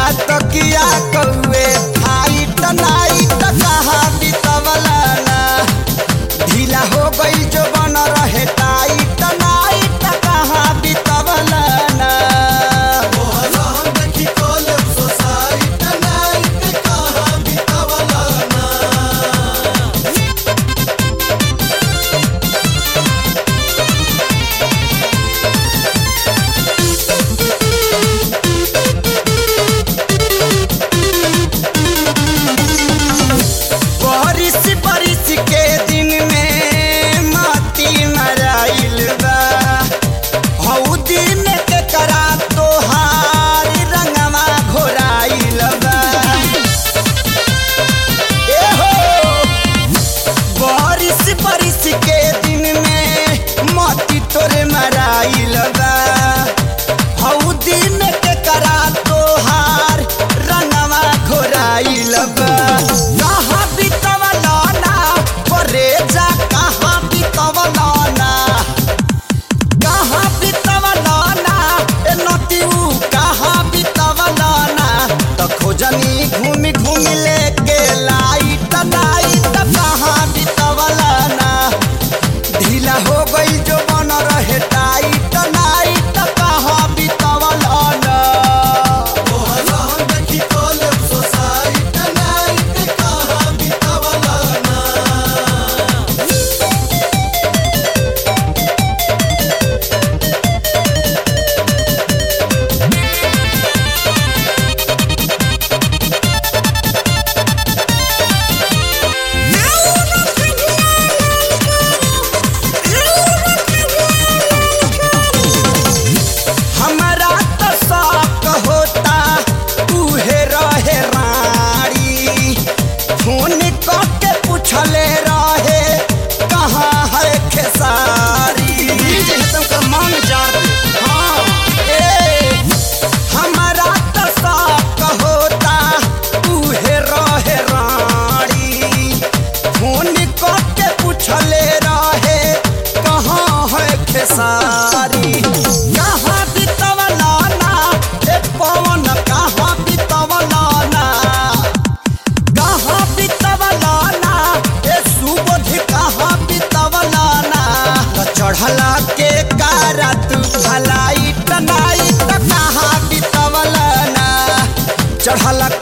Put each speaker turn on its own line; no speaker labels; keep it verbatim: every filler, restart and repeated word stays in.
तकिया कौए fight night कहाँ बितवला ना ढीला हो गई जो बन रहे टाइट नाइट कहाँ बितवला ना तोरे मराइल बा हऊ दिन के करा तोहार रंगवा घोराइल बा कहाँ बितवला ना करे जा कहाँ बितवला ना कहाँ बितवला ना ए नतीऊ कहाँ बितवला ना तो खोजनी घूमी घूमी लेके लाइट लाइट कहाँ बितवला ना ढीला हो गई जो बन रहे टाइट नाइट कहाँ बितवला ना पूछले रहे कहाँ है खेसारी तुमका मन जाते हाँ ए हमारा तो शौक होता उहे रहे रानी फोन करके पूछले रहे कहाँ है खेसारी कहाँ बितवला ना ए पवन कहाँ बितवला ना कहाँ बितवला ना ए सुबोध कहाँ बितवला ना चढ़ला के कारा तू भलाई टनाई कहाँ बितवला ना चढ़ला